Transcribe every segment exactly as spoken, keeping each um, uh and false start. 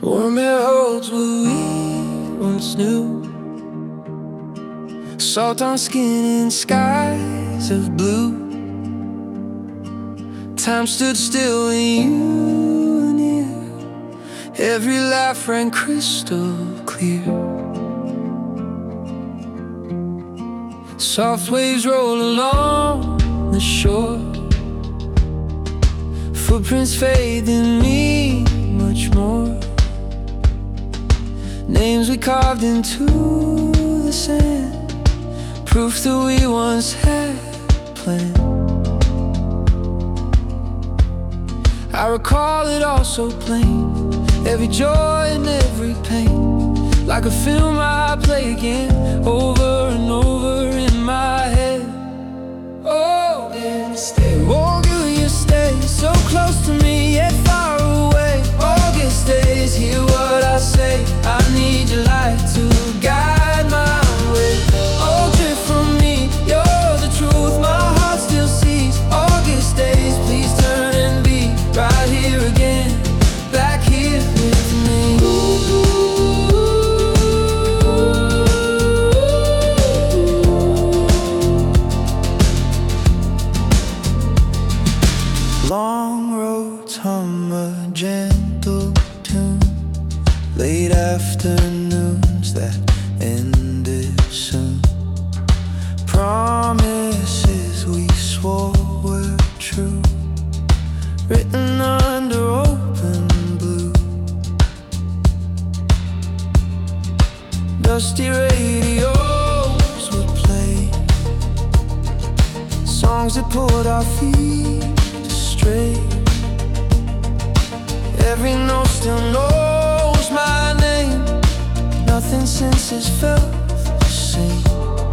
Warm air holds what we once knew. Salt on skin in skies of blue. Time stood still when you were near. Every laugh rang crystal clear. Soft waves roll along the shore. Footprints fade, then mean much more. Names we carved into the sand, proof that we once had planned. I recall it all so plain, every joy and every pain, like a film I play again, over and over in my head. Oh, yeah, stay. Won't you stay so close to me yet far away? August days, hear what I say. I need your light to guide my way. Oh, drift from me, you're the truth my heart still sees. August days, please turn and be right here again, back here with me. Long roads hum a gentle tune, late afternoons that ended soon. Promises we swore were true, written under open blue. Dusty radios would play songs that pulled our feet astray. Every note still knows my name. Nothing since has felt the same.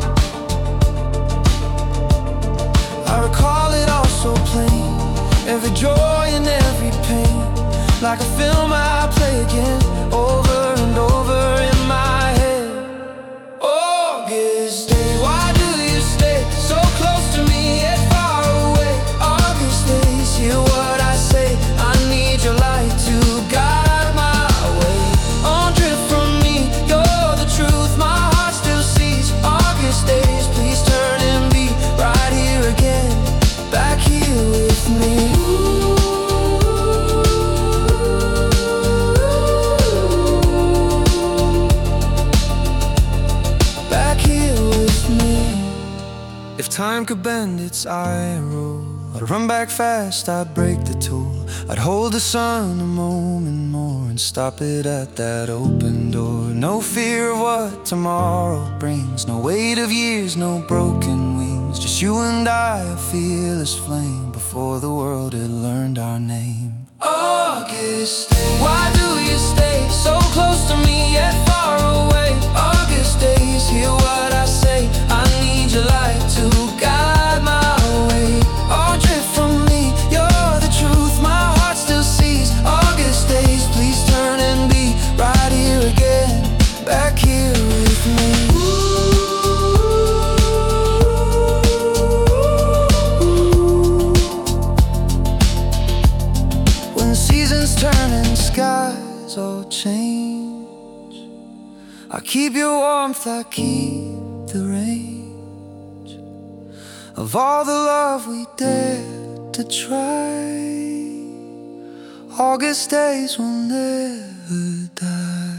I recall it all so plain, every joy and every pain, like a film I play again, over and over in my head. August day, why do you stay so close to me yet far away? August days, hear what I say. I need your light to guide my way. On drift from me, you're the truth my heart still sees. August days, please turn and be right here again, back here with me. If time could bend its arrow, I'd run back fast, I'd break the tool. I'd hold the sun a moment more and stop it at that open door. No fear of what tomorrow brings, no weight of years, no broken wings. Just you and I, a fearless flame, before the world had learned our name. August day, why do you stay so close to me yet far away? August days, hear what I say. I need your light to guide my way. Oh, drift from me, you're the truth my heart still sees. August days, please turn and be right here again, back here with me. When seasons turn and skies all change, I keep your warmth, I keep the range of all the love we dared to try. August days will never die.